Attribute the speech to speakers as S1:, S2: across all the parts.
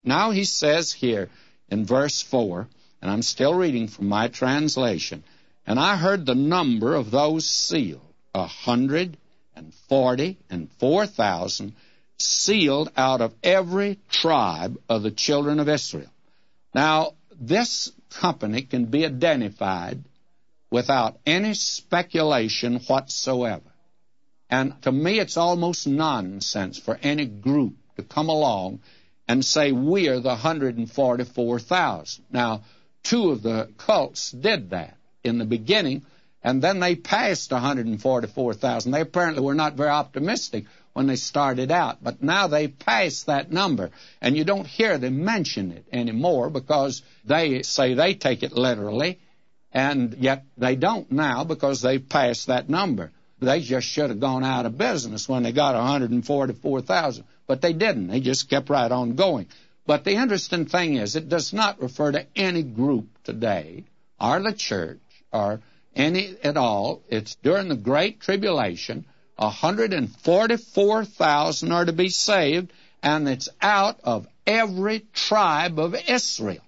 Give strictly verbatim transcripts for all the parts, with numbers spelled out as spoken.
S1: Now he says here in verse four, and I'm still reading from my translation, and I heard the number of those sealed, a hundred and forty and four thousand, sealed out of every tribe of the children of Israel. Now, this company can be identified without any speculation whatsoever. And to me, it's almost nonsense for any group to come along and say, we are the one hundred forty-four thousand. Now, two of the cults did that in the beginning, and then they passed one hundred forty-four thousand. They apparently were not very optimistic when they started out, but now they passed that number, and you don't hear them mention it anymore because they say they take it literally, and yet they don't now because they've passed that number. They just should have gone out of business when they got one hundred forty-four thousand, but they didn't. They just kept right on going. But the interesting thing is, it does not refer to any group today, or the church, or any at all. It's during the Great Tribulation, one hundred forty-four thousand are to be saved, and it's out of every tribe of Israel.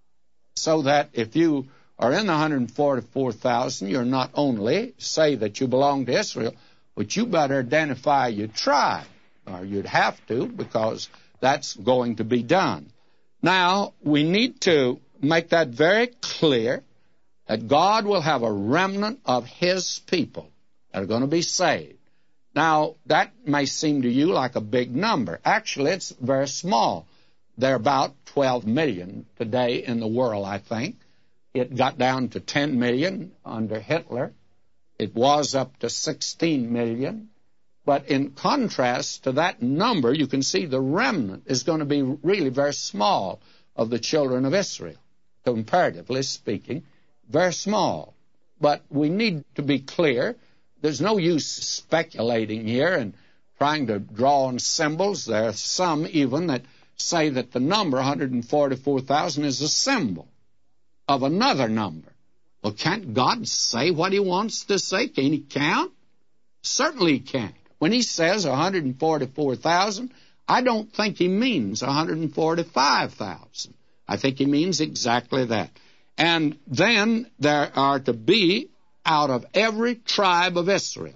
S1: So that if you are in the one hundred forty-four thousand, you're not only say that you belong to Israel, but you better identify your tribe, or you'd have to, because that's going to be done. Now, we need to make that very clear, that God will have a remnant of His people that are going to be saved. Now, that may seem to you like a big number. Actually, it's very small. There are about twelve million today in the world, I think. It got down to ten million under Hitler. It was up to sixteen million. But in contrast to that number, you can see the remnant is going to be really very small of the children of Israel, comparatively speaking, very small. But we need to be clear. There's no use speculating here and trying to draw on symbols. There are some even that say that the number one hundred forty-four thousand is a symbol of another number. Well, can't God say what He wants to say? Can He count? Certainly He can't. When He says one hundred forty-four thousand, I don't think He means one hundred forty-five thousand. I think He means exactly that. And then there are to be out of every tribe of Israel.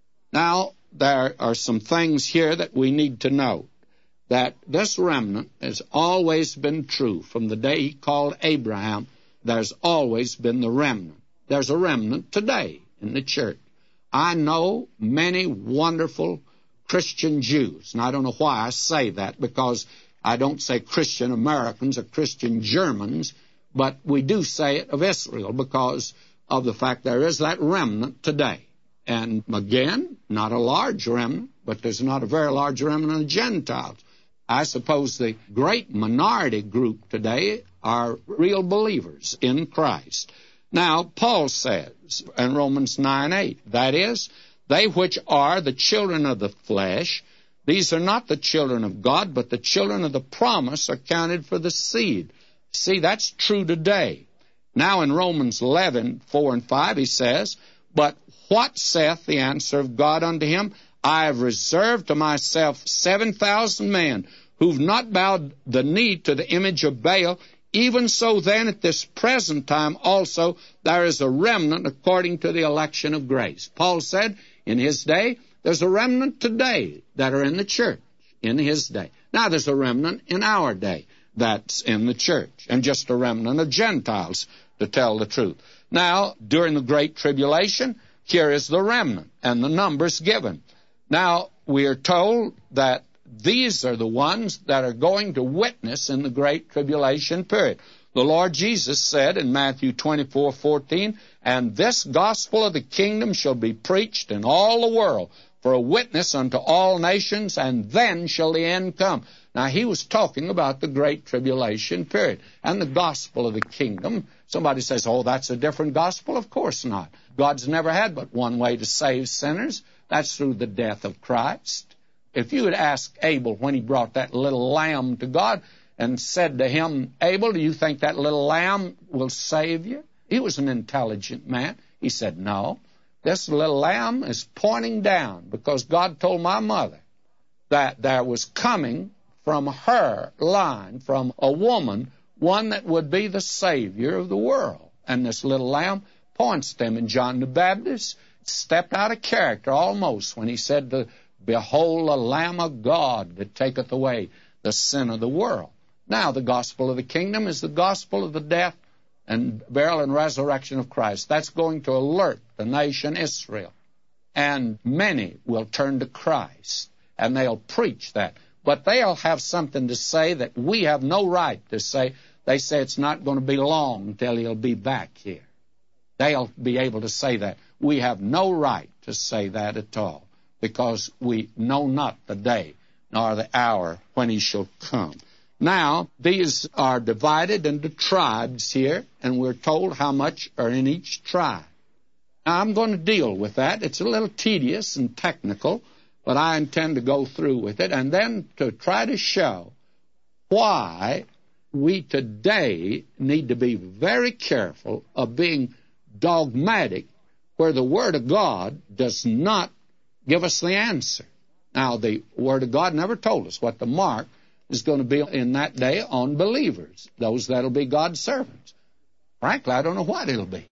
S1: Now, there are some things here that we need to know. That this remnant has always been true. From the day He called Abraham, there's always been the remnant. There's a remnant today in the church. I know many wonderful Christian Jews, and I don't know why I say that, because I don't say Christian Americans or Christian Germans, but we do say it of Israel because of the fact there is that remnant today. And again, not a large remnant, but there's not a very large remnant of Gentiles. I suppose the great minority group today are real believers in Christ. Now, Paul says in Romans nine eight, that is, they which are the children of the flesh, these are not the children of God, but the children of the promise are counted for the seed. See, that's true today. Now in Romans eleven four and five, he says, but what saith the answer of God unto him? I have reserved to myself seven thousand men who've not bowed the knee to the image of Baal. Even so then at this present time also there is a remnant according to the election of grace. Paul said in his day, there's a remnant today that are in the church in his day. Now there's a remnant in our day that's in the church, and just a remnant of Gentiles, to tell the truth. Now, during the Great Tribulation, here is the remnant, and the numbers given. Now, we are told that these are the ones that are going to witness in the Great Tribulation period. The Lord Jesus said in Matthew twenty-four fourteen, and this gospel of the kingdom shall be preached in all the world for a witness unto all nations, and then shall the end come. Now, he was talking about the Great Tribulation period and the gospel of the kingdom. Somebody says, oh, that's a different gospel. Of course not. God's never had but one way to save sinners. That's through the death of Christ. If you had asked Abel when he brought that little lamb to God and said to him, Abel, do you think that little lamb will save you? He was an intelligent man. He said, no. This little lamb is pointing down because God told my mother that there was coming from her line, from a woman, one that would be the Savior of the world. And this little lamb points them. And John the Baptist stepped out of character almost when he said, to, Behold the Lamb of God that taketh away the sin of the world. Now, the gospel of the kingdom is the gospel of the death and burial and resurrection of Christ. That's going to alert the nation Israel. And many will turn to Christ, and they'll preach that. But they'll have something to say that we have no right to say. They say it's not going to be long until he'll be back here. They'll be able to say that. We have no right to say that at all, because we know not the day nor the hour when he shall come. Now, these are divided into tribes here, and we're told how much are in each tribe. Now, I'm going to deal with that. It's a little tedious and technical, but I intend to go through with it, and then to try to show why we today need to be very careful of being dogmatic where the Word of God does not give us the answer. Now, the Word of God never told us what the mark is going to be in that day on believers, those that will be God's servants. Frankly, I don't know what it'll be.